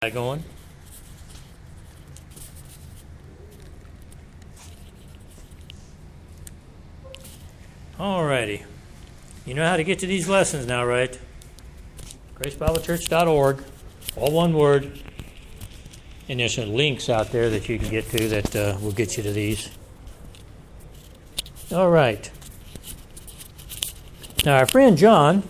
Going. Alrighty. You know how to get to these lessons now, right? GraceBibleChurch.org, all one word. And there's some links out there that you can get to that will get you to these. All right. Now, our friend John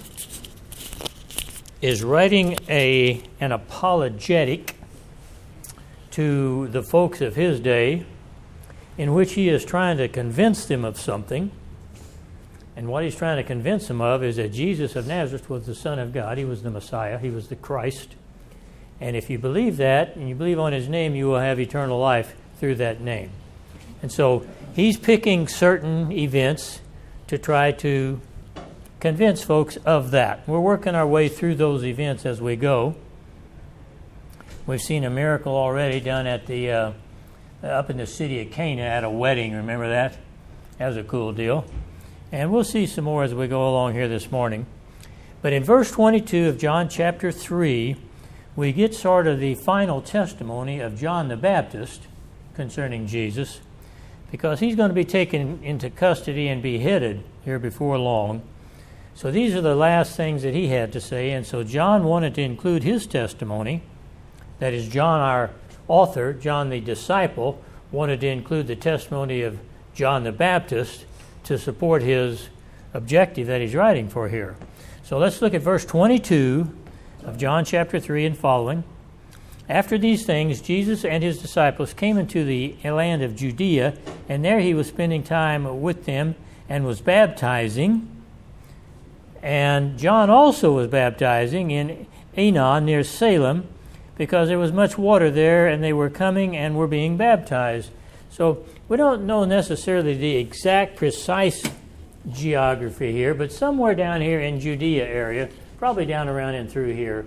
is writing an apologetic to the folks of his day in which he is trying to convince them of something. And what he's trying to convince them of is that Jesus of Nazareth was the Son of God. He was the Messiah. He was the Christ. And if you believe that, and you believe on his name, you will have eternal life through that name. And so he's picking certain events to try to convince folks of that. We're working our way through those events as we go. We've seen a miracle already done at the up in the city of Cana at a wedding. Remember that? That was a cool deal. And we'll see some more as we go along here this morning. But in verse 22 of John chapter 3, we get sort of the final testimony of John the Baptist concerning Jesus, because he's going to be taken into custody and beheaded here before long. So these are the last things that he had to say, and so John wanted to include his testimony. That is, John, our author, John the disciple, wanted to include the testimony of John the Baptist to support his objective that he's writing for here. So let's look at verse 22 of John chapter 3 and following. After these things, Jesus and his disciples came into the land of Judea, and there he was spending time with them and was baptizing. And John also was baptizing in Aenon near Salem, because there was much water there, and they were coming and were being baptized. So we don't know necessarily the exact precise geography here, but somewhere down here in Judea area, probably down around and through here,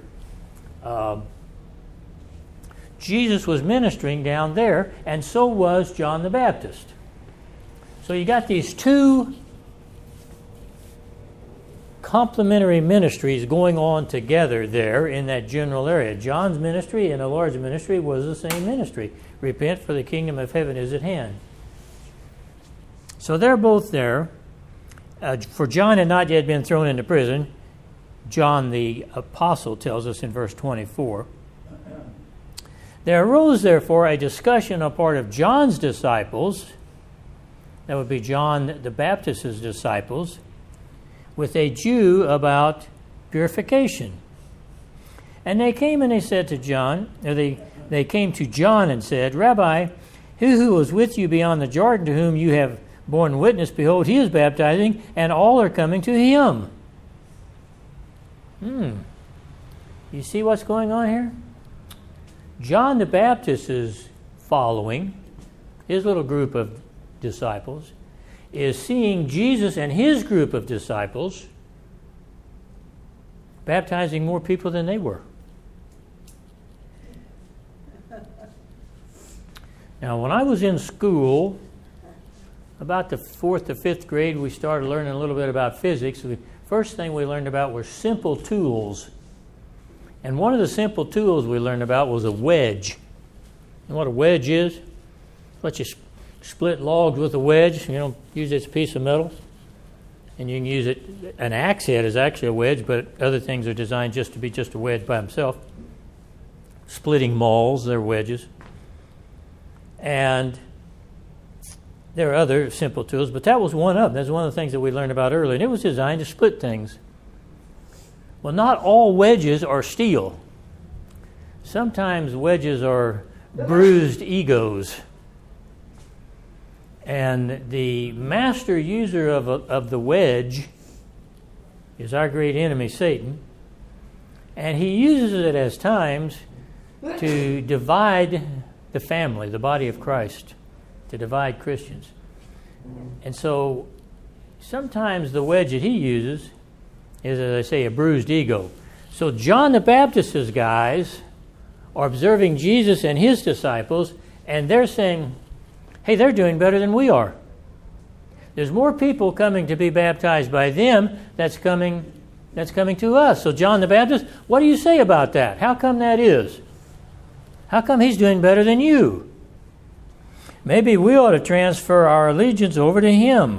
Jesus was ministering down there, and so was John the Baptist. So you got these two complementary ministries going on together there in that general area. John's ministry and the Lord's ministry was the same ministry. Repent, for the kingdom of heaven is at hand. So they're both there. For John had not yet been thrown into prison. John the apostle tells us in verse 24. There arose therefore a discussion on part of John's disciples, that would be John the Baptist's disciples, with a Jew about purification. And they came and they said to John, or they came to John and said, Rabbi, who was with you beyond the Jordan, to whom you have borne witness, behold, he is baptizing, and all are coming to him. You see what's going on here? John the Baptist is following, his little group of disciples, is seeing Jesus and his group of disciples baptizing more people than they were. Now, when I was in school, about the 4th to 5th grade, we started learning a little bit about physics. The first thing we learned about were simple tools. And one of the simple tools we learned about was a wedge. You know what a wedge is? What you split logs with a wedge. You know, use this piece of metal, and you can use it. An axe head is actually a wedge, but other things are designed just to be just a wedge by themselves. Splitting mauls, they're wedges. And there are other simple tools, but that was one of them. That's one of the things that we learned about earlier, and it was designed to split things. Well, not all wedges are steel. Sometimes wedges are bruised egos. And the master user of the wedge is our great enemy, Satan. And he uses it as times to divide the family, the body of Christ, to divide Christians. And so sometimes the wedge that he uses is, as I say, a bruised ego. So John the Baptist's guys are observing Jesus and his disciples, and they're saying, hey, they're doing better than we are. There's more people coming to be baptized by them that's coming to us. So John the Baptist, what do you say about that? How come that is? How come he's doing better than you? Maybe we ought to transfer our allegiance over to him.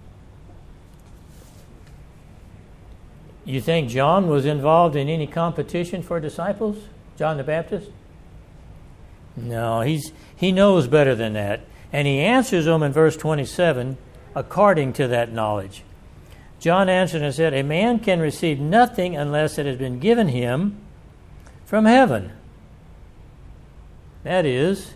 You think John was involved in any competition for disciples? John the Baptist? No, he knows better than that. And he answers them in verse 27 according to that knowledge. John answered and said, "A man can receive nothing unless it has been given him from heaven." That is,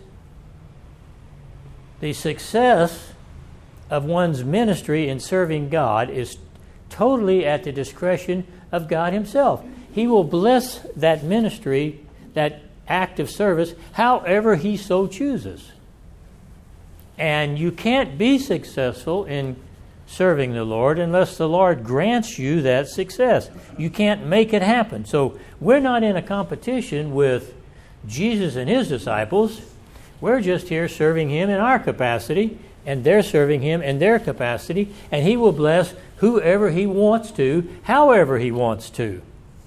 the success of one's ministry in serving God is totally at the discretion of God himself. He will bless that ministry, that act of service, however he so chooses. And you can't be successful in serving the Lord unless the Lord grants you that success. You can't make it happen. So we're not in a competition with Jesus and his disciples. We're just here serving him in our capacity, and they're serving him in their capacity, and he will bless whoever he wants to, however he wants to.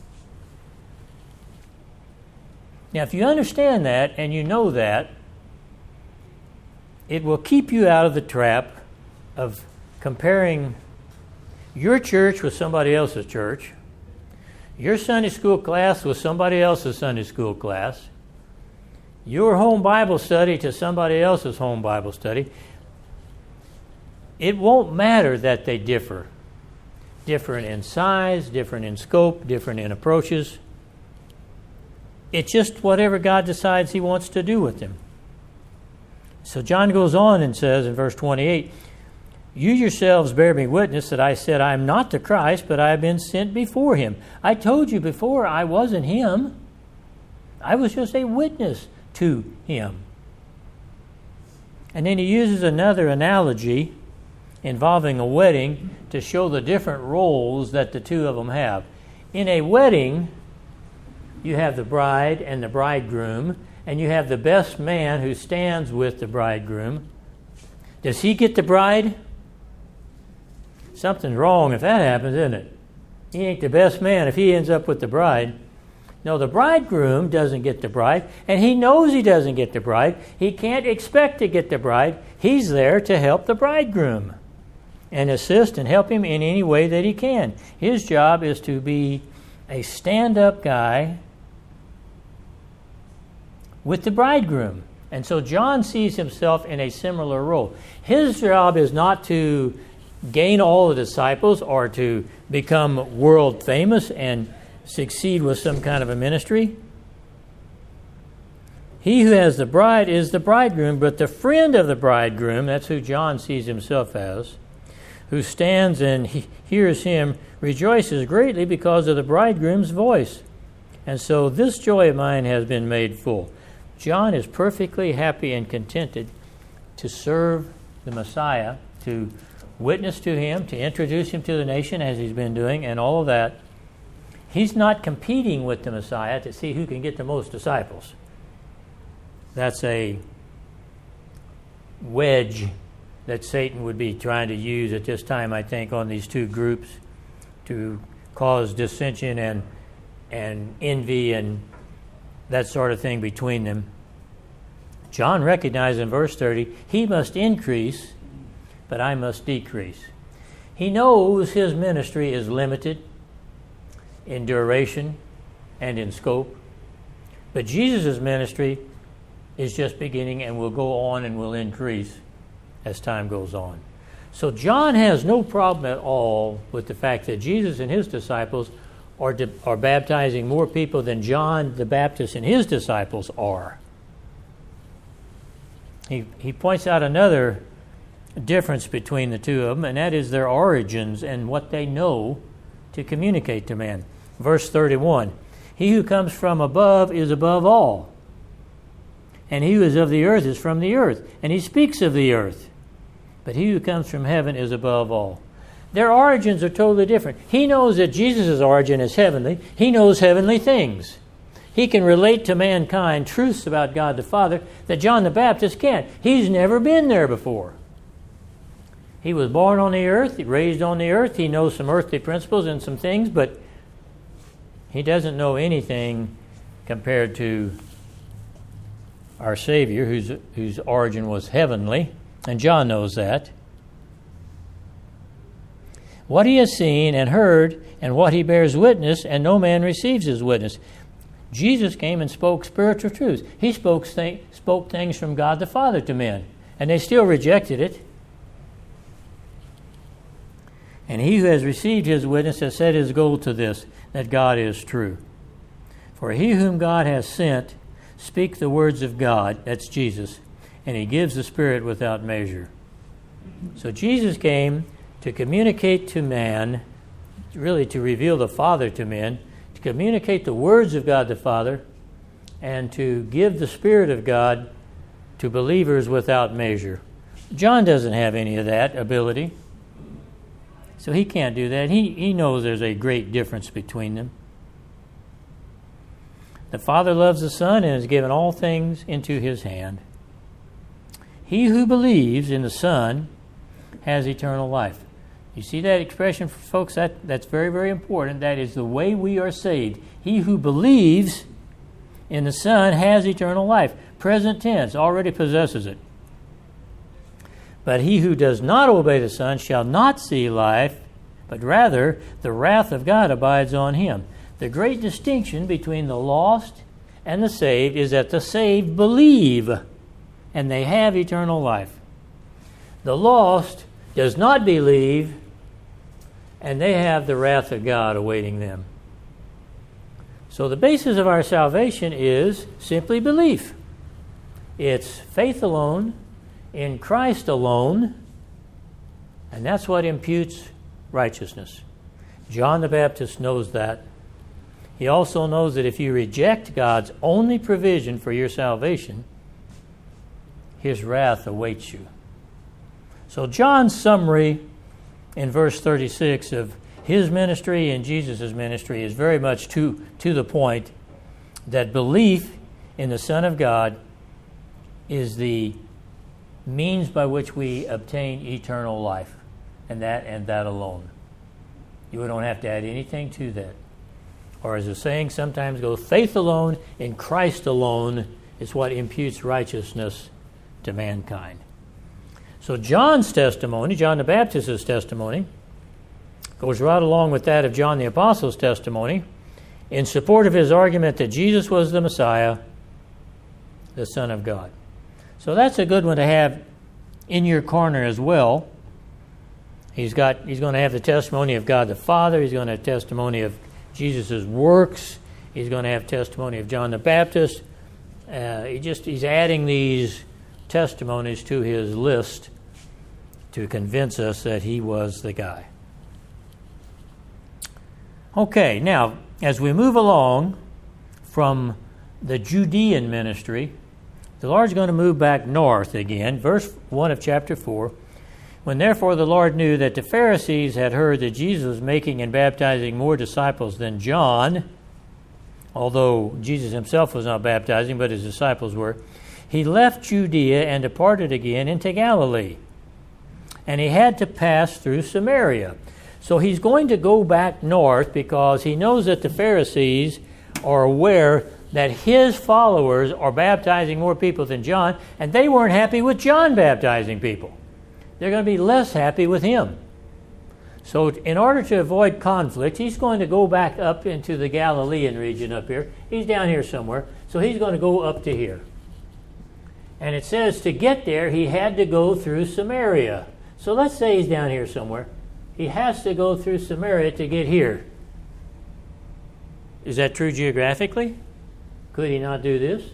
Now, if you understand that and you know that, it will keep you out of the trap of comparing your church with somebody else's church, your Sunday school class with somebody else's Sunday school class, your home Bible study to somebody else's home Bible study. It won't matter that they differ. Different in size, different in scope, different in approaches. It's just whatever God decides he wants to do with them. So John goes on and says in verse 28, "You yourselves bear me witness that I said I am not the Christ, but I have been sent before him. I told you before I wasn't him. I was just a witness to him." And then he uses another analogy involving a wedding to show the different roles that the two of them have. In a wedding, you have the bride and the bridegroom, and you have the best man who stands with the bridegroom. Does he get the bride? Something's wrong if that happens, isn't it? He ain't the best man if he ends up with the bride. No, the bridegroom doesn't get the bride, and he knows he doesn't get the bride. He can't expect to get the bride. He's there to help the bridegroom and assist and help him in any way that he can. His job is to be a stand-up guy with the bridegroom. And so John sees himself in a similar role. His job is not to gain all the disciples or to become world famous and succeed with some kind of a ministry. He who has the bride is the bridegroom, but the friend of the bridegroom, that's who John sees himself as, who stands and hears him, rejoices greatly because of the bridegroom's voice. And so this joy of mine has been made full. John is perfectly happy and contented to serve the Messiah, to witness to him, to introduce him to the nation as he's been doing, and all of that. He's not competing with the Messiah to see who can get the most disciples. That's a wedge that Satan would be trying to use at this time, I think, on these two groups to cause dissension and envy and that sort of thing between them. John recognized in verse 30, he must increase, but I must decrease. He knows his ministry is limited in duration and in scope, but Jesus' ministry is just beginning and will go on and will increase as time goes on. So John has no problem at all with the fact that Jesus and his disciples are baptizing more people than John the Baptist and his disciples are. He points out another difference between the two of them, and that is their origins and what they know to communicate to man. Verse 31, he who comes from above is above all, and he who is of the earth is from the earth, and he speaks of the earth. But he who comes from heaven is above all. Their origins are totally different. He knows that Jesus' origin is heavenly. He knows heavenly things. He can relate to mankind truths about God the Father that John the Baptist can't. He's never been there before. He was born on the earth, raised on the earth. He knows some earthly principles and some things, but he doesn't know anything compared to our Savior, whose origin was heavenly, and John knows that. What he has seen and heard, and what he bears witness, and no man receives his witness. Jesus came and spoke spiritual truths. He spoke things from God the Father to men, and they still rejected it. And he who has received his witness has set his goal to this, that God is true. For he whom God has sent speaks the words of God, that's Jesus, and he gives the Spirit without measure. So Jesus came to communicate to man, really to reveal the Father to men, to communicate the words of God the Father, and to give the Spirit of God to believers without measure. John doesn't have any of that ability, so he can't do that. He knows there's a great difference between them. The Father loves the Son and has given all things into his hand. He who believes in the Son has eternal life. You see that expression, folks? That's very, very important. That is the way we are saved. He who believes in the Son has eternal life. Present tense, already possesses it. But he who does not obey the Son shall not see life, but rather the wrath of God abides on him. The great distinction between the lost and the saved is that the saved believe, and they have eternal life. The lost does not believe, and they have the wrath of God awaiting them. So the basis of our salvation is simply belief. It's faith alone, in Christ alone, and that's what imputes righteousness. John the Baptist knows that. He also knows that if you reject God's only provision for your salvation, his wrath awaits you. So John's summary in verse 36 of his ministry and Jesus' ministry is very much to the point that belief in the Son of God is the means by which we obtain eternal life, and that alone. You don't have to add anything to that. Or as the saying sometimes goes, faith alone in Christ alone is what imputes righteousness to mankind. So John's testimony, John the Baptist's testimony, goes right along with that of John the Apostle's testimony in support of his argument that Jesus was the Messiah, the Son of God. So that's a good one to have in your corner as well. He's going to have the testimony of God the Father. He's going to have testimony of Jesus' works. He's going to have testimony of John the Baptist. He's adding these testimonies to his list to convince us that he was the guy. Okay, now, as we move along from the Judean ministry, the Lord's going to move back north again. Verse 1 of chapter 4. When therefore the Lord knew that the Pharisees had heard that Jesus was making and baptizing more disciples than John, although Jesus himself was not baptizing, but his disciples were, he left Judea and departed again into Galilee. And he had to pass through Samaria. So he's going to go back north because he knows that the Pharisees are aware that his followers are baptizing more people than John, and they weren't happy with John baptizing people. They're going to be less happy with him. So in order to avoid conflict, he's going to go back up into the Galilean region up here. He's down here somewhere, so he's going to go up to here. And it says to get there, he had to go through Samaria. So let's say he's down here somewhere. He has to go through Samaria to get here. Is that true geographically? Could he not do this?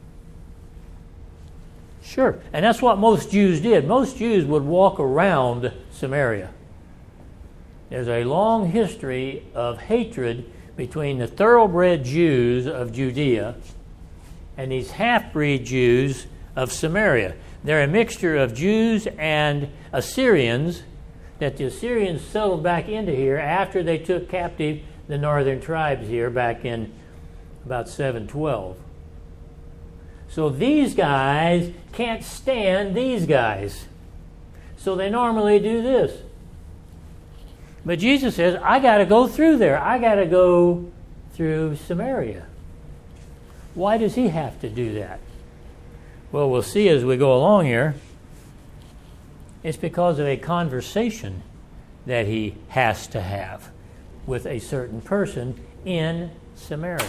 Sure. And that's what most Jews did. Most Jews would walk around Samaria. There's a long history of hatred between the thoroughbred Jews of Judea and these half-breed Jews of Samaria. They're a mixture of Jews and Assyrians that the Assyrians settled back into here after they took captive the northern tribes here back in about 712. So these guys can't stand these guys. So they normally do this. But Jesus says, I got to go through there. I got to go through Samaria. Why does he have to do that? Well, we'll see as we go along here. It's because of a conversation that he has to have with a certain person in Samaria.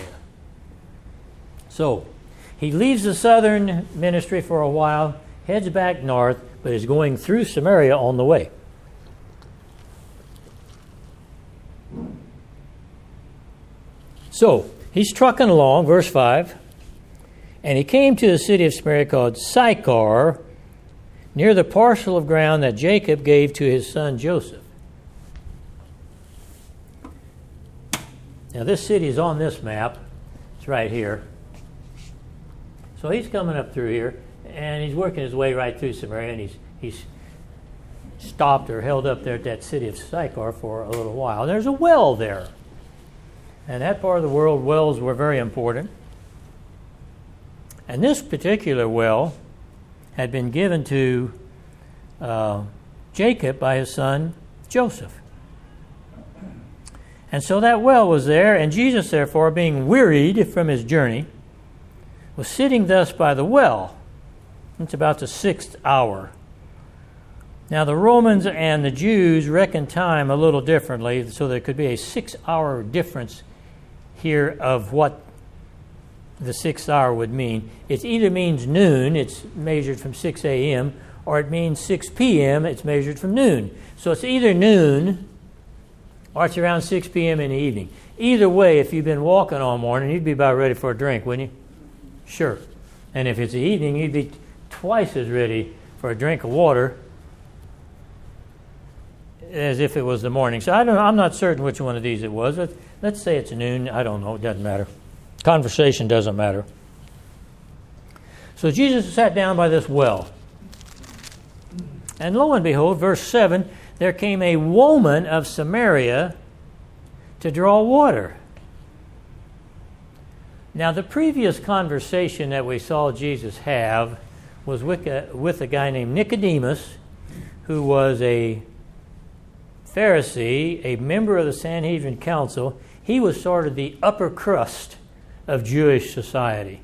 So, he leaves the southern ministry for a while, heads back north, but is going through Samaria on the way. So, he's trucking along, verse 5, and he came to the city of Samaria called Sychar, near the parcel of ground that Jacob gave to his son Joseph. Now, this city is on this map. It's right here. So he's coming up through here, and he's working his way right through Samaria, and he's stopped or held up there at that city of Sychar for a little while. There's a well there. And that part of the world, wells were very important. And this particular well had been given to Jacob by his son Joseph. And so that well was there, and Jesus, therefore, being wearied from his journey, was sitting thus by the well. It's about the 6th hour. Now, the Romans and the Jews reckon time a little differently, so there could be a 6-hour difference here of what the 6th hour would mean. It either means noon, it's measured from 6 a.m., or it means 6 p.m., it's measured from noon. So it's either noon or it's around 6 p.m. in the evening. Either way, if you've been walking all morning, you'd be about ready for a drink, wouldn't you? Sure. And if it's the evening, you'd be twice as ready for a drink of water as if it was the morning. So I'm not certain which one of these it was. Let's say it's noon. I don't know. It doesn't matter. Conversation doesn't matter. So Jesus sat down by this well. And lo and behold, verse 7, there came a woman of Samaria to draw water. Now, the previous conversation that we saw Jesus have was with a guy named Nicodemus, who was a Pharisee, a member of the Sanhedrin Council. He was sort of the upper crust of Jewish society.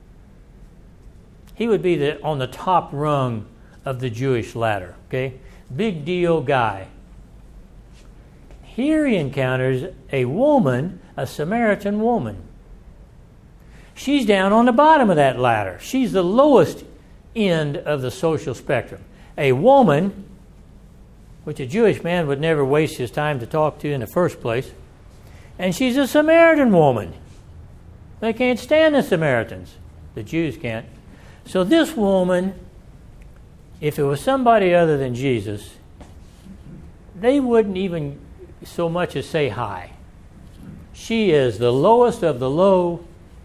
He would be on the top rung of the Jewish ladder, okay? Big deal guy. Here he encounters a woman, a Samaritan woman. She's down on the bottom of that ladder. She's the lowest end of the social spectrum. A woman, which a Jewish man would never waste his time to talk to in the first place, and she's a Samaritan woman. They can't stand the Samaritans. The Jews can't. So this woman, if it was somebody other than Jesus, they wouldn't even so much as say hi. She is the lowest of the low,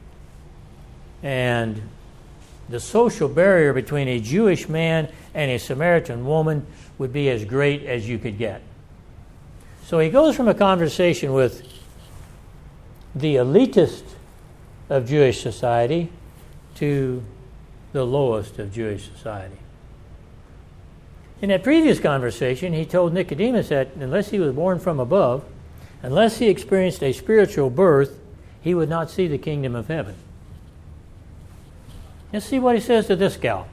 and the social barrier between a Jewish man and a Samaritan woman would be as great as you could get. So he goes from a conversation with the elitist of Jewish society to the lowest of Jewish society. In that previous conversation, he told Nicodemus that unless he was born from above, unless he experienced a spiritual birth, he would not see the kingdom of heaven. Let's see what he says to this gal.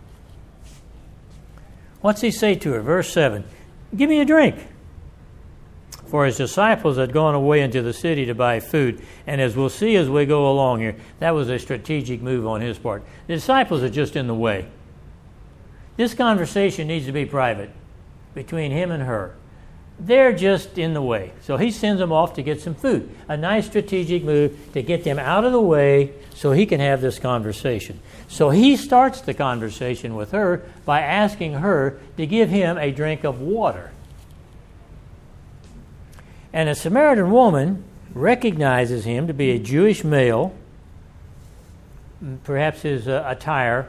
What's he say to her? Verse 7. Give me a drink. For his disciples had gone away into the city to buy food. And as we'll see as we go along here, that was a strategic move on his part. The disciples are just in the way. This conversation needs to be private between him and her. They're just in the way. So he sends them off to get some food. A nice strategic move to get them out of the way so he can have this conversation. So he starts the conversation with her by asking her to give him a drink of water. And a Samaritan woman recognizes him to be a Jewish male. Perhaps his attire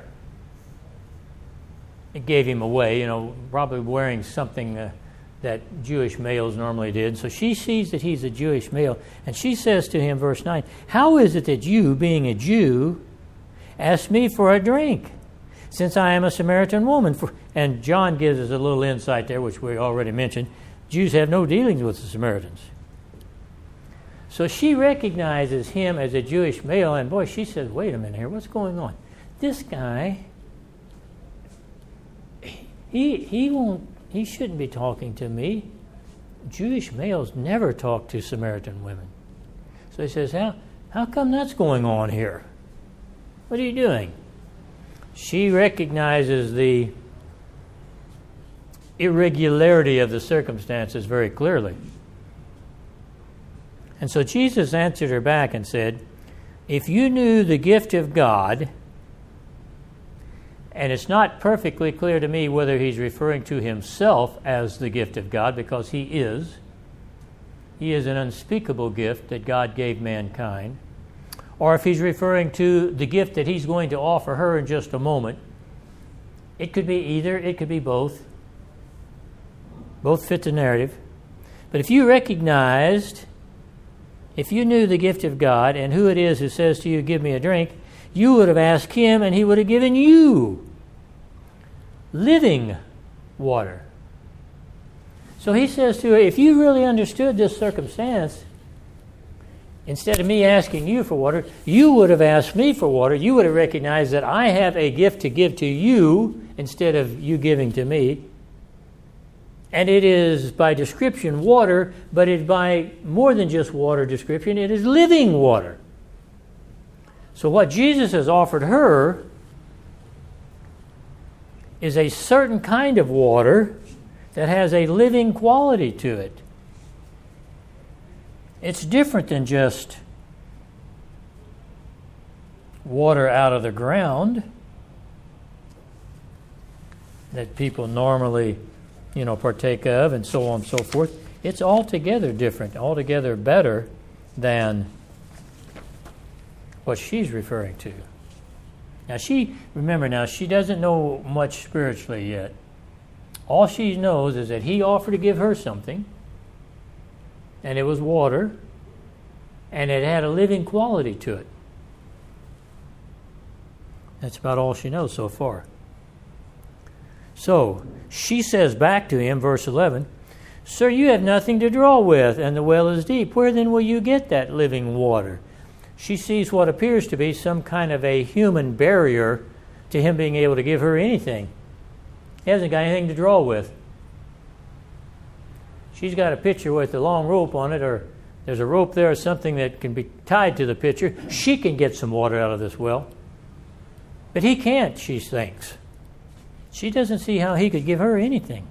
gave him away, probably wearing something that Jewish males normally did. So she sees that he's a Jewish male, and she says to him, verse 9, how is it that you, being a Jew, ask me for a drink, since I am a Samaritan woman? And John gives us a little insight there, which we already mentioned. Jews have no dealings with the Samaritans. So she recognizes him as a Jewish male, and boy, she says, wait a minute here, what's going on? This guy he shouldn't be talking to me. Jewish males never talk to Samaritan women. So he says, how come that's going on here? What are you doing? She recognizes the irregularity of the circumstances very clearly. And so Jesus answered her back and said, if you knew the gift of God, and it's not perfectly clear to me whether he's referring to himself as the gift of God, because he is an unspeakable gift that God gave mankind, or if he's referring to the gift that he's going to offer her in just a moment. It could be either, it could be both. Both fit the narrative. But if you knew the gift of God and who it is who says to you, give me a drink, you would have asked him and he would have given you living water. So he says to her, if you really understood this circumstance, instead of me asking you for water, you would have asked me for water. You would have recognized that I have a gift to give to you instead of you giving to me. And it is by description water, but it by more than just water description, it is living water. So what Jesus has offered her is a certain kind of water that has a living quality to it. It's different than just water out of the ground that people normally, partake of, and so on and so forth. It's altogether different, altogether better than what she's referring to. Now she doesn't know much spiritually yet. All she knows is that he offered to give her something, and it was water, and it had a living quality to it. That's about all she knows so far. So she says back to him, verse 11, Sir, you have nothing to draw with, and the well is deep. Where then will you get that living water? She sees what appears to be some kind of a human barrier to him being able to give her anything. He hasn't got anything to draw with. She's got a pitcher with a long rope on it, or there's a rope there or something that can be tied to the pitcher. She can get some water out of this well. But he can't, she thinks. She doesn't see how he could give her anything.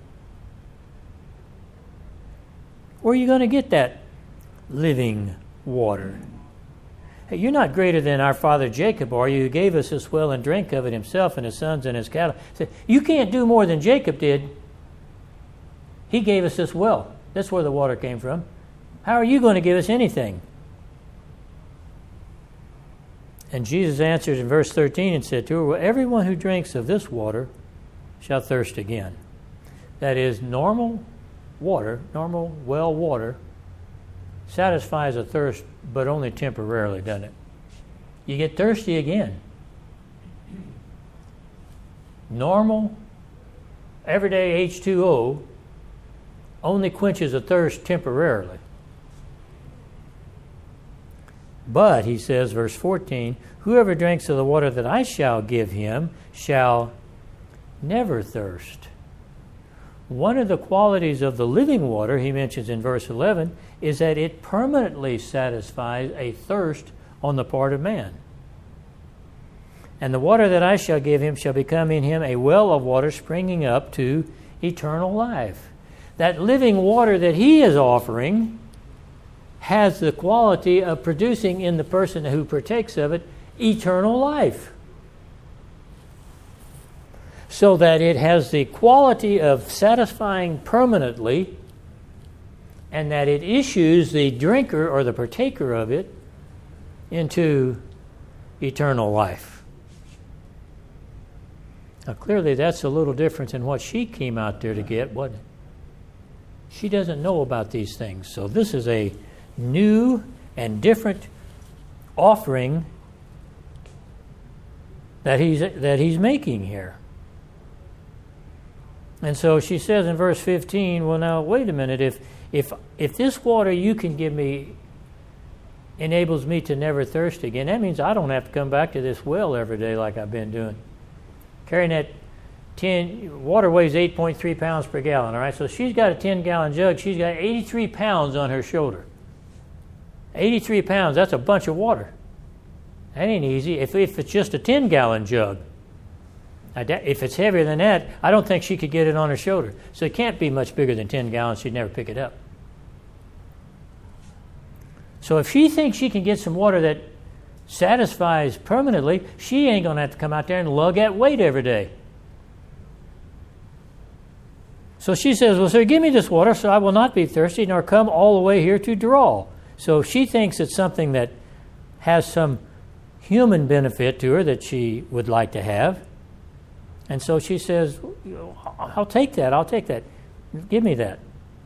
Where are you going to get that living water? Hey, you're not greater than our father Jacob, are you? Who gave us this well and drank of it himself and his sons and his cattle. Said, you can't do more than Jacob did. He gave us this well. That's where the water came from. How are you going to give us anything? And Jesus answered in verse 13 and said to her, well, everyone who drinks of this water shall thirst again. That is, normal water, normal well water, satisfies a thirst, but only temporarily, doesn't it? You get thirsty again. Normal, everyday H2O only quenches a thirst temporarily. But, he says, verse 14, whoever drinks of the water that I shall give him shall never thirst. One of the qualities of the living water, he mentions in verse 11, is that it permanently satisfies a thirst on the part of man. And the water that I shall give him shall become in him a well of water springing up to eternal life. That living water that he is offering has the quality of producing in the person who partakes of it eternal life. So that it has the quality of satisfying permanently, and that it issues the drinker or the partaker of it into eternal life. Now clearly that's a little different than what she came out there to get, wasn't it? She doesn't know about these things. So this is a new and different offering that he's making here. And so she says in verse 15, well, now, wait a minute. If this water you can give me enables me to never thirst again, that means I don't have to come back to this well every day like I've been doing. Carrying that water weighs 8.3 pounds per gallon, all right? So she's got a 10-gallon jug. She's got 83 pounds on her shoulder. 83 pounds, that's a bunch of water. That ain't easy if it's just a 10-gallon jug. If it's heavier than that, I don't think she could get it on her shoulder. So it can't be much bigger than 10 gallons. She'd never pick it up. So if she thinks she can get some water that satisfies permanently, she ain't going to have to come out there and lug that weight every day. So she says, well, sir, give me this water so I will not be thirsty nor come all the way here to draw. So she thinks it's something that has some human benefit to her that she would like to have. And so she says, I'll take that. Give me that.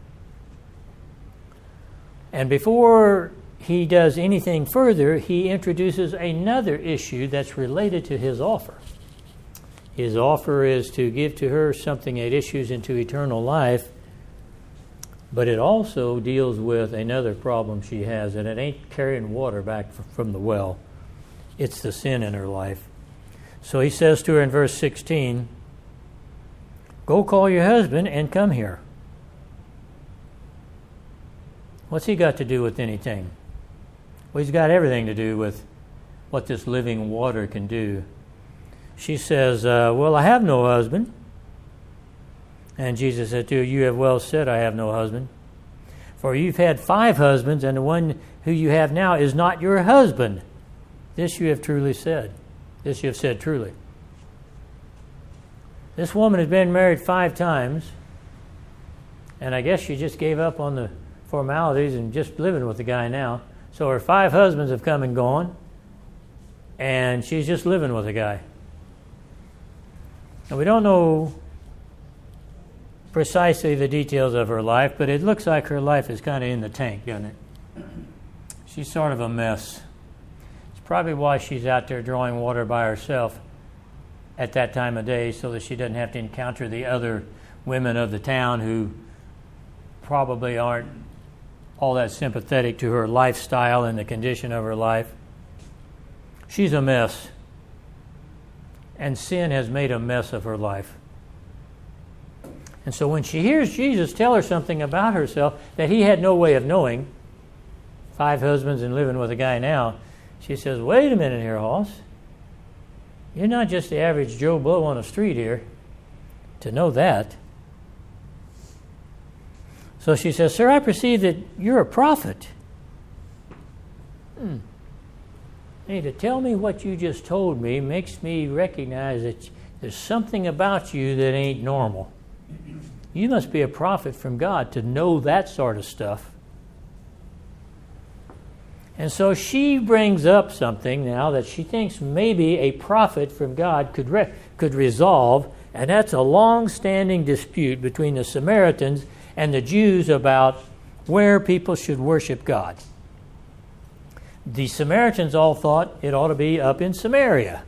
And before he does anything further, he introduces another issue that's related to his offer. His offer is to give to her something that issues into eternal life, but it also deals with another problem she has, and it ain't carrying water back from the well. It's the sin in her life. So he says to her in verse 16, go call your husband and come here. What's he got to do with anything? Well, he's got everything to do with what this living water can do. She says, well, I have no husband. And Jesus said to her, you have well said, I have no husband. For you've had 5 husbands, and the one who you have now is not your husband. This you have truly said. This you have said truly. This woman has been married 5 times, and I guess she just gave up on the formalities and just living with the guy now. So her 5 husbands have come and gone, and she's just living with a guy. And we don't know precisely the details of her life, but it looks like her life is kind of in the tank, doesn't it? She's sort of a mess. It's probably why she's out there drawing water by herself at that time of day, so that she doesn't have to encounter the other women of the town who probably aren't all that sympathetic to her lifestyle and the condition of her life. She's a mess. And sin has made a mess of her life. And so when she hears Jesus tell her something about herself that he had no way of knowing, 5 husbands and living with a guy now, she says, wait a minute here, Hoss. You're not just the average Joe Blow on the street here to know that. So she says, sir, I perceive that you're a prophet. Hey, to tell me what you just told me makes me recognize that there's something about you that ain't normal. You must be a prophet from God to know that sort of stuff. And so she brings up something now that she thinks maybe a prophet from God could resolve, and that's a long-standing dispute between the Samaritans and the Jews about where people should worship God. The Samaritans all thought it ought to be up in Samaria,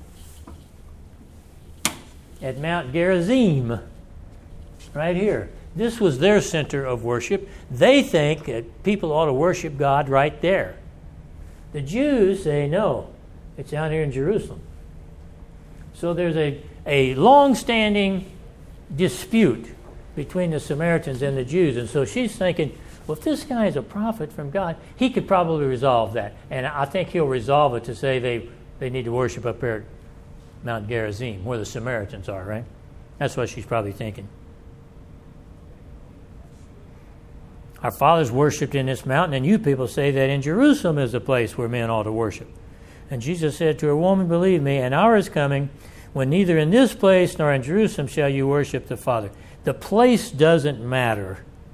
at Mount Gerizim, right here. This was their center of worship. They think that people ought to worship God right there. The Jews say, no, it's down here in Jerusalem. So there's a long-standing dispute between the Samaritans and the Jews. And so she's thinking, well, if this guy is a prophet from God, he could probably resolve that. And I think he'll resolve it to say they need to worship up there at Mount Gerizim, where the Samaritans are, right? That's what she's probably thinking. Our fathers worshipped in this mountain, and you people say that in Jerusalem is the place where men ought to worship. And Jesus said to her, woman, believe me, an hour is coming when neither in this place nor in Jerusalem shall you worship the Father. The place doesn't matter.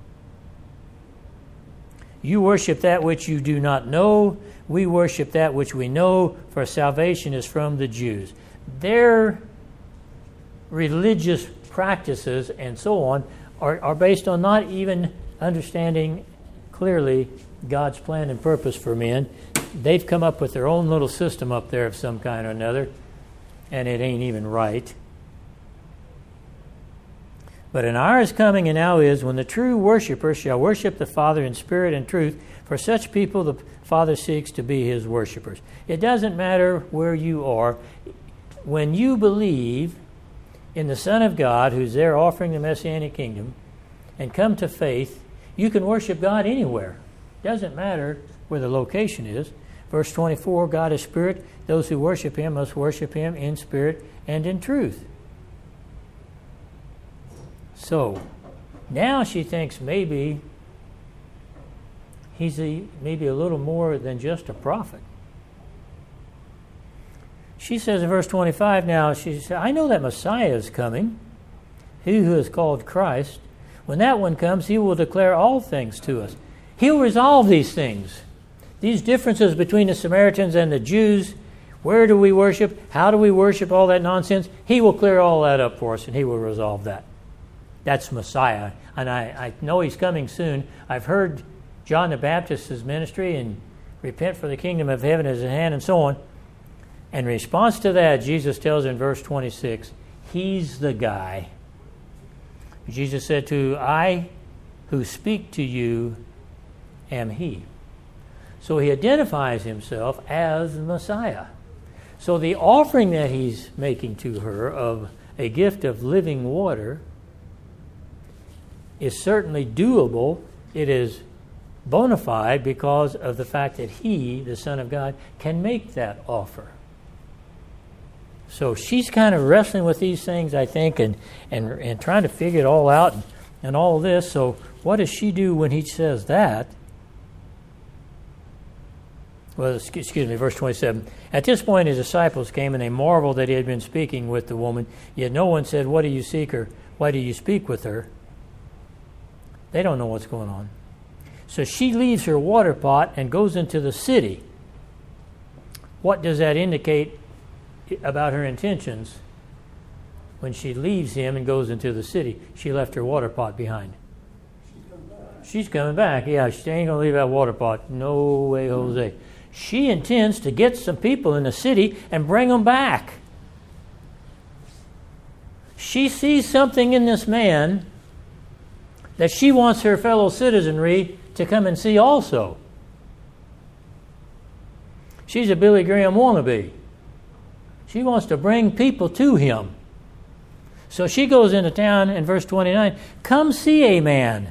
You worship that which you do not know. We worship that which we know, for salvation is from the Jews. Their religious practices and so on are based on not even understanding clearly God's plan and purpose for men. They've come up with their own little system up there of some kind or another, and it ain't even right. But an hour is coming, and now is, when the true worshipers shall worship the Father in spirit and truth. For such people the Father seeks to be his worshipers. It doesn't matter where you are. When you believe in the Son of God, who's there offering the Messianic kingdom, and come to faith, you can worship God anywhere. Doesn't matter where the location is. Verse 24, God is spirit. Those who worship him must worship him in spirit and in truth. So, now she thinks maybe he's maybe a little more than just a prophet. She says in verse 25 now, she says, I know that Messiah is coming, he who is called Christ. When that one comes, he will declare all things to us. He'll resolve these things. These differences between the Samaritans and the Jews, where do we worship, how do we worship, all that nonsense, he will clear all that up for us and he will resolve that. That's Messiah. And I know he's coming soon. I've heard John the Baptist's ministry and repent for the kingdom of heaven is at hand and so on. In response to that, Jesus tells in verse 26, he's the guy. Jesus said to, I who speak to you am he. So he identifies himself as the Messiah. So the offering that he's making to her of a gift of living water is certainly doable. It is bona fide because of the fact that he, the Son of God, can make that offer. So she's kind of wrestling with these things, I think, and trying to figure it all out and all this. So what does she do when he says that? Well, excuse me, verse 27. At this point his disciples came, and they marveled that he had been speaking with the woman. Yet no one said, what do you seek her? Why do you speak with her? They don't know what's going on. So she leaves her water pot and goes into the city. What does that indicate about her intentions when she leaves him and goes into the city? She left her water pot behind. She's coming back. Yeah, she ain't going to leave that water pot. No way, Jose. She intends to get some people in the city and bring them back. She sees something in this man that she wants her fellow citizenry to come and see also. She's a Billy Graham wannabe. She wants to bring people to him. So she goes into town in verse 29, come see a man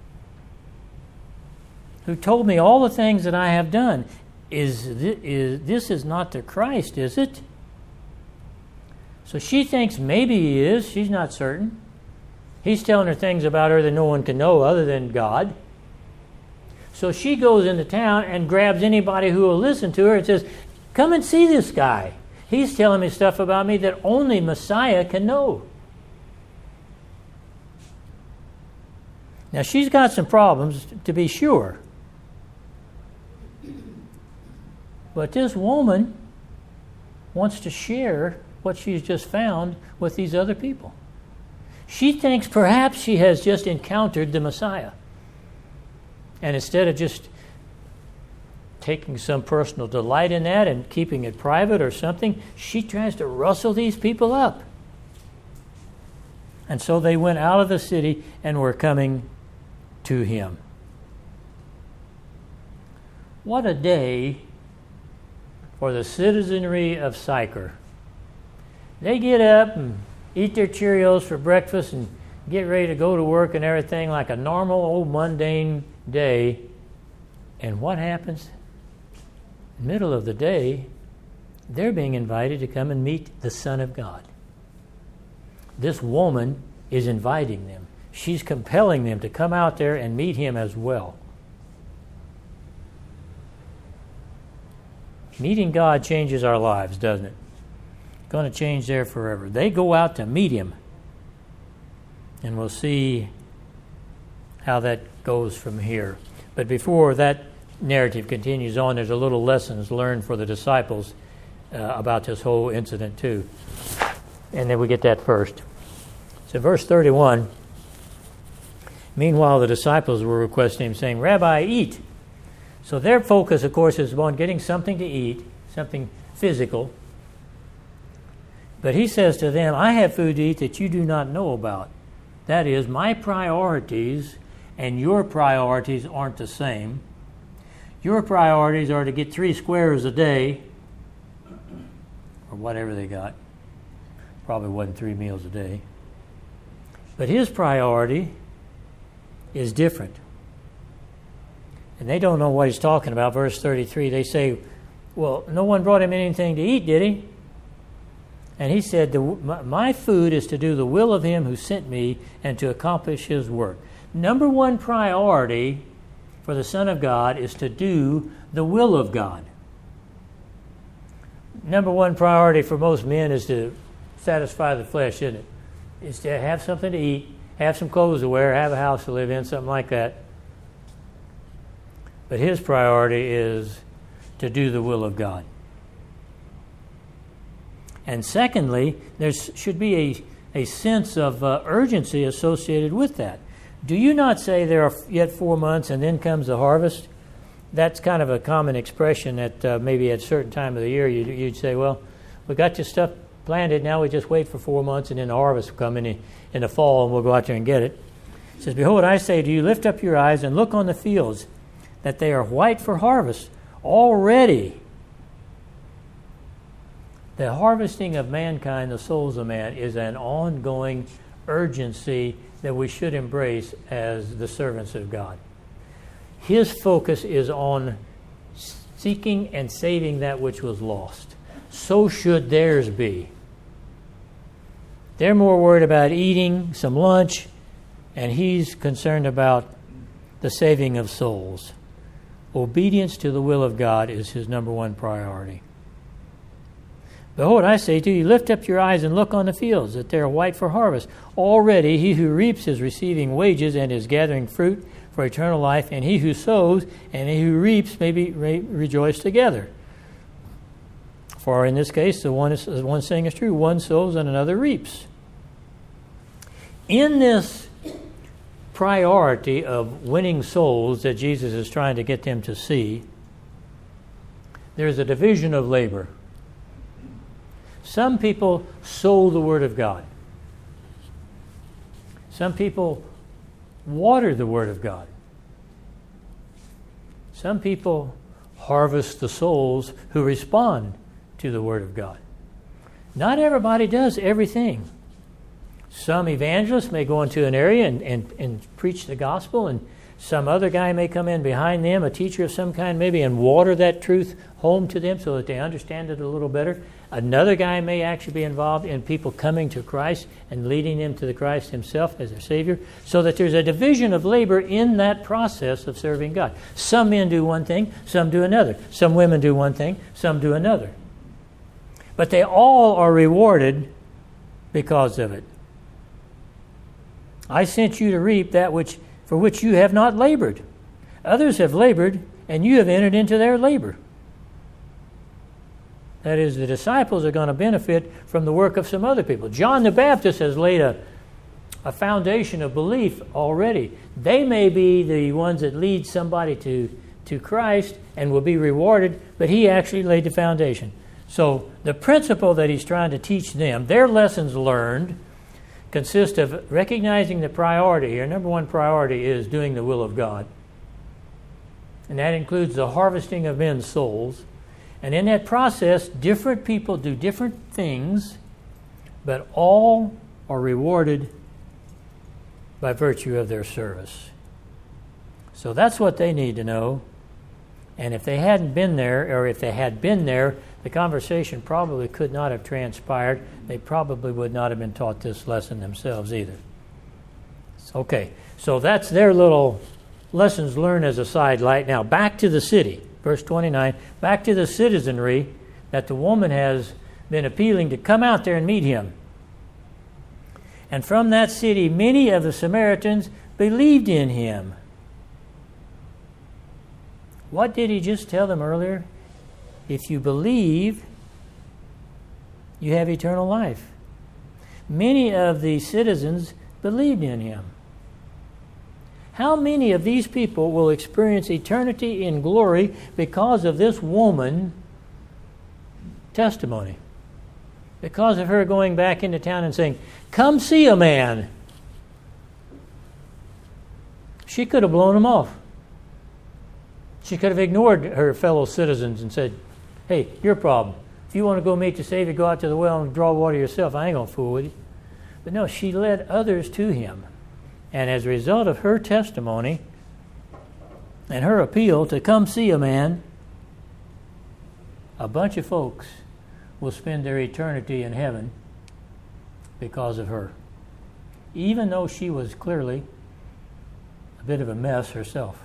who told me all the things that I have done. This is not the Christ, is it? So she thinks maybe he is. She's not certain. He's telling her things about her that no one can know other than God. So she goes into town and grabs anybody who will listen to her and says, come and see this guy. He's telling me stuff about me that only Messiah can know. Now she's got some problems, to be sure. But this woman wants to share what she's just found with these other people. She thinks perhaps she has just encountered the Messiah. And instead of just taking some personal delight in that and keeping it private or something, she tries to rustle these people up. And so they went out of the city and were coming to him. What a day for the citizenry of Sychar. They get up and eat their Cheerios for breakfast and get ready to go to work and everything like a normal old mundane day. And what happens? In the middle of the day, they're being invited to come and meet the Son of God. This woman is inviting them. She's compelling them to come out there and meet him as well. Meeting God changes our lives, doesn't it? It's going to change there forever. They go out to meet him. And we'll see how that goes from here. But before that narrative continues on, there's a little lessons learned for the disciples about this whole incident too. And then we get that first. So verse 31, meanwhile the disciples were requesting him, saying, Rabbi, eat. So their focus, of course, is on getting something to eat, something physical. But he says to them, I have food to eat that you do not know about. That is, my priorities and your priorities aren't the same. Your priorities are to get 3 squares a day, or whatever they got. Probably wasn't 3 meals a day. But his priority is different. And they don't know what he's talking about. Verse 33, they say, well, no one brought him anything to eat, did he? And he said, my food is to do the will of him who sent me and to accomplish his work. Number one priority for the Son of God is to do the will of God. Number one priority for most men is to satisfy the flesh, isn't it? Is to have something to eat, have some clothes to wear, have a house to live in, something like that. But his priority is to do the will of God. And secondly, there should be a sense of urgency associated with that. Do you not say there are yet 4 months and then comes the harvest? That's kind of a common expression that maybe at a certain time of the year you'd say, well, we got your stuff planted, now we just wait for 4 months and then the harvest will come in the fall and we'll go out there and get it. It says, behold, I say to you, lift up your eyes and look on the fields, that they are white for harvest already. The harvesting of mankind, the souls of man, is an ongoing urgency that we should embrace as the servants of God. His focus is on seeking and saving that which was lost. So should theirs be. They're more worried about eating some lunch, and he's concerned about the saving of souls. Obedience to the will of God is his number one priority. Behold, I say to you, lift up your eyes and look on the fields, that they are white for harvest. Already he who reaps is receiving wages and is gathering fruit for eternal life, and he who sows and he who reaps may be rejoice together. For in this case, the one saying is true, one sows and another reaps. In this priority of winning souls that Jesus is trying to get them to see, there's a division of labor. Some people sow the Word of God. Some people water the Word of God. Some people harvest the souls who respond to the Word of God. Not everybody does everything. Some evangelists may go into an area and preach the gospel, and some other guy may come in behind them, a teacher of some kind maybe, and water that truth home to them so that they understand it a little better. Another guy may actually be involved in people coming to Christ and leading them to the Christ himself as their Savior, so that there's a division of labor in that process of serving God. Some men do one thing, some do another. Some women do one thing, some do another. But they all are rewarded because of it. I sent you to reap that for which you have not labored. Others have labored, and you have entered into their labor. That is, the disciples are going to benefit from the work of some other people. John the Baptist has laid a foundation of belief already. They may be the ones that lead somebody to Christ and will be rewarded, but he actually laid the foundation. So the principle that he's trying to teach them, their lessons learned, consist of recognizing the priority here. Number one priority is doing the will of God. And that includes the harvesting of men's souls. And in that process, different people do different things, but all are rewarded by virtue of their service. So that's what they need to know. And if they hadn't been there, or if they had been there, the conversation probably could not have transpired. They probably would not have been taught this lesson themselves either. Okay, so that's their little lessons learned as a sidelight. Now back to the city. Verse 29, back to the citizenry that the woman has been appealing to come out there and meet him. And from that city, many of the Samaritans believed in him. What did he just tell them earlier? If you believe, you have eternal life. Many of the citizens believed in him. How many of these people will experience eternity in glory because of this woman's testimony? Because of her going back into town and saying, "Come see a man." She could have blown him off. She could have ignored her fellow citizens and said, "Hey, your problem. If you want to go meet the Savior, go out to the well and draw water yourself. I ain't going to fool with you. But no, she led others to him. And as a result of her testimony and her appeal to come see a man, a bunch of folks will spend their eternity in heaven because of her, even though she was clearly a bit of a mess herself.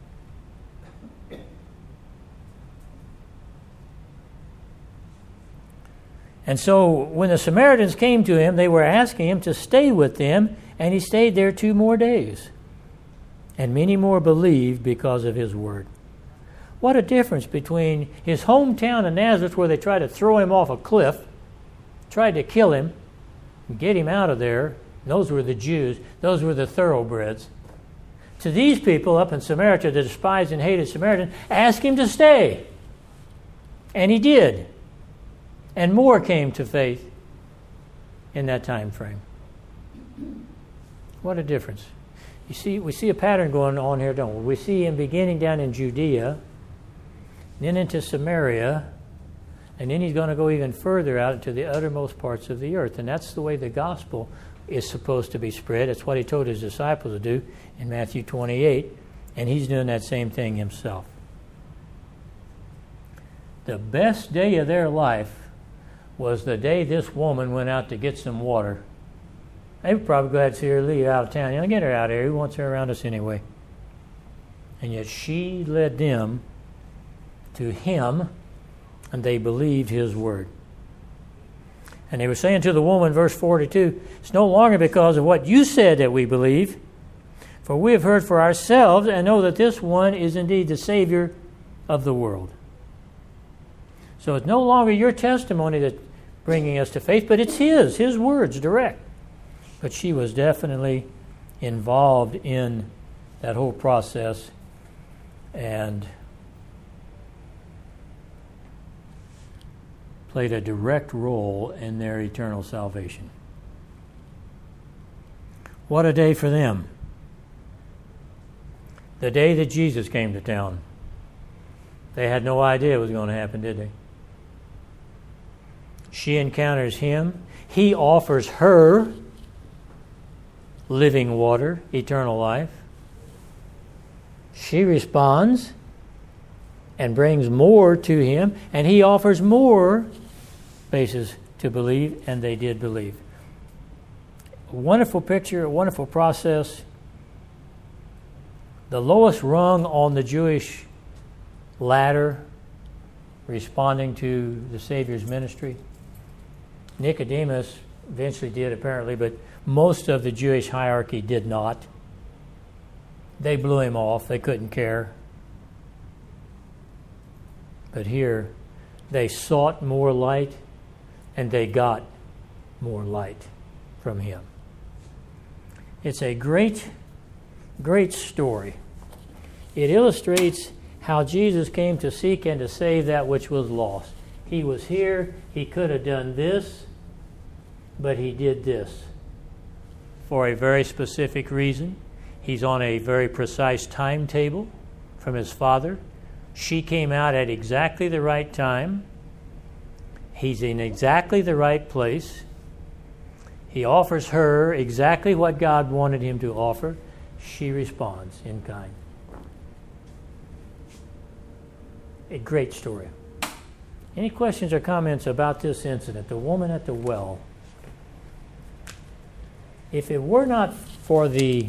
And so when the Samaritans came to him, they were asking him to stay with them, and he stayed there 2 more days. And many more believed because of his word. What a difference between his hometown of Nazareth, where they tried to throw him off a cliff, tried to kill him, and get him out of there. Those were the Jews. Those were the thoroughbreds. To these people up in Samaria, the despised and hated Samaritans, asked him to stay. And he did. And more came to faith in that time frame. What a difference. You see, we see a pattern going on here, don't we? We see him beginning down in Judea, then into Samaria, and then he's going to go even further out into the uttermost parts of the earth. And that's the way the gospel is supposed to be spread. That's what he told his disciples to do in Matthew 28, and he's doing that same thing himself. The best day of their life was the day this woman went out to get some water. They were probably glad to see her leave out of town. You know, get her out of here. Who wants her around us anyway? And yet she led them to him, and they believed his word. And they were saying to the woman, verse 42, it's no longer because of what you said that we believe, for we have heard for ourselves and know that this one is indeed the Savior of the world. So it's no longer your testimony that's bringing us to faith, but it's his words direct. But she was definitely involved in that whole process and played a direct role in their eternal salvation. What a day for them. The day that Jesus came to town. They had no idea it was going to happen, did they? She encounters him. He offers her living water, eternal life. She responds and brings more to him, and he offers more basis to believe, and they did believe. A wonderful picture, a wonderful process. The lowest rung on the Jewish ladder, responding to the Savior's ministry. Nicodemus eventually did, apparently, but most of the Jewish hierarchy did not. They blew him off. They couldn't care. But here, they sought more light, and they got more light from him. It's a great, great story. It illustrates how Jesus came to seek and to save that which was lost. He was here. He could have done this, but he did this for a very specific reason. He's on a very precise timetable from his Father. She came out at exactly the right time. He's in exactly the right place. He offers her exactly what God wanted him to offer. She responds in kind. A great story. Any questions or comments about this incident, the woman at the well? If it were not for the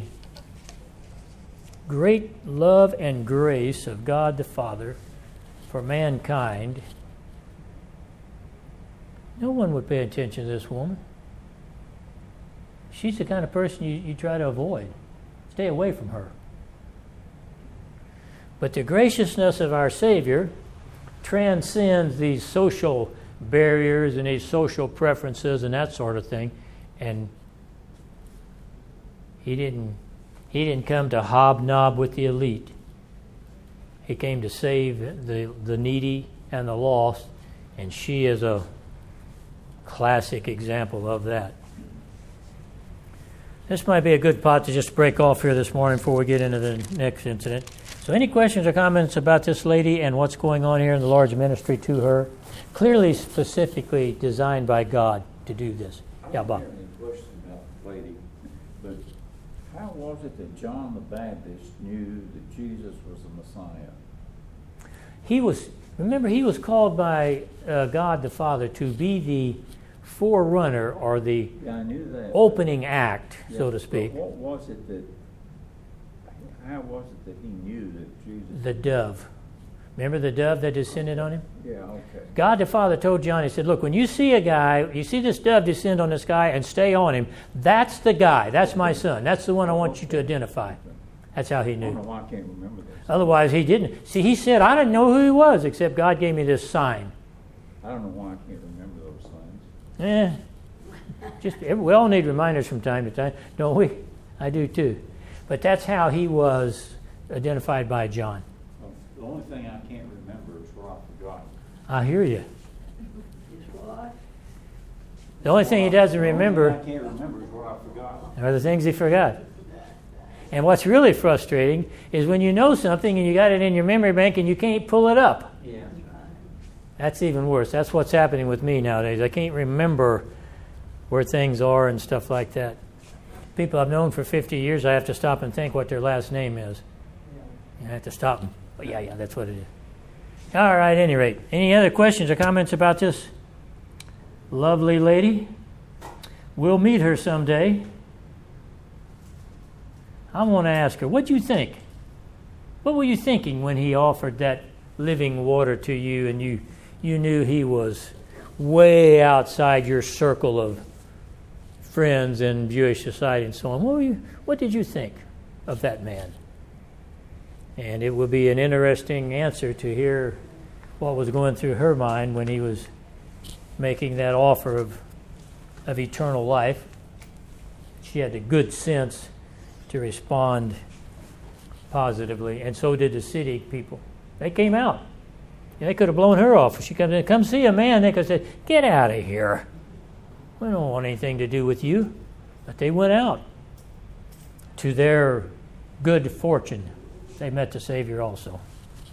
great love and grace of God the Father for mankind, no one would pay attention to this woman. She's the kind of person you try to avoid. Stay away from her. But the graciousness of our Savior transcends these social barriers and these social preferences and that sort of thing. And he didn't come to hobnob with the elite. He came to save the needy and the lost, and she is a classic example of that. This might be a good pot to just break off here this morning before we get into the next incident. So any questions or comments about this lady and what's going on here in the Lord's ministry to her? Clearly, specifically designed by God to do this. Yeah, Bob. I don't have any question about the lady, but how was it that John the Baptist knew that Jesus was the Messiah? He was called by God the Father to be the forerunner or the I knew that. opening act, so to speak. But how was it that he knew that Jesus? The dove. Remember the dove that descended on him? Yeah, okay. God the Father told John, he said, look, when you see a guy, you see this dove descend on this guy and stay on him, that's the guy. That's my son. That's the one I want you to identify. That's how he I don't know knew. why I can't remember this. Otherwise, he didn't. See, he said, I didn't know who he was, except God gave me this sign. I don't know why I can't remember those signs. We all need reminders from time to time, don't we? I do too. But that's how he was identified by John. Well, the only thing I can't remember is what I forgot. I hear you. The only thing he doesn't remember I can't remember is what I forgot. are the things he forgot. And what's really frustrating is when you know something and you got it in your memory bank and you can't pull it up. Yeah. That's even worse. That's what's happening with me nowadays. I can't remember where things are and stuff like that. People I've known for 50 years, I have to stop and think what their last name is. I have to stop them. Oh, yeah, that's what it is. All right, at any rate. Any other questions or comments about this lovely lady? We'll meet her someday. I want to ask her, what'd you think? What were you thinking when he offered that living water to you and you knew he was way outside your circle of friends in Jewish society and so on? What did you think of that man? And it would be an interesting answer to hear what was going through her mind when he was making that offer of eternal life. She had the good sense to respond positively, and so did the city people. They came out. They could have blown her off. She could have come see a man. They could have said, "Get out of here. We don't want anything to do with you." But they went out. To their good fortune, they met the Savior also.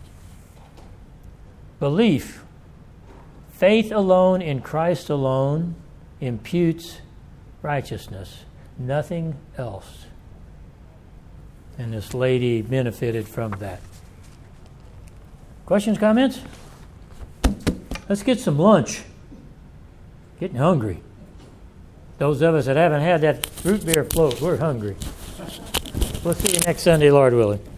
Belief, faith alone in Christ alone, imputes righteousness. Nothing else. And this lady benefited from that. Questions, comments? Let's get some lunch. Getting hungry. Those of us that haven't had that root beer float, we're hungry. We'll see you next Sunday, Lord willing.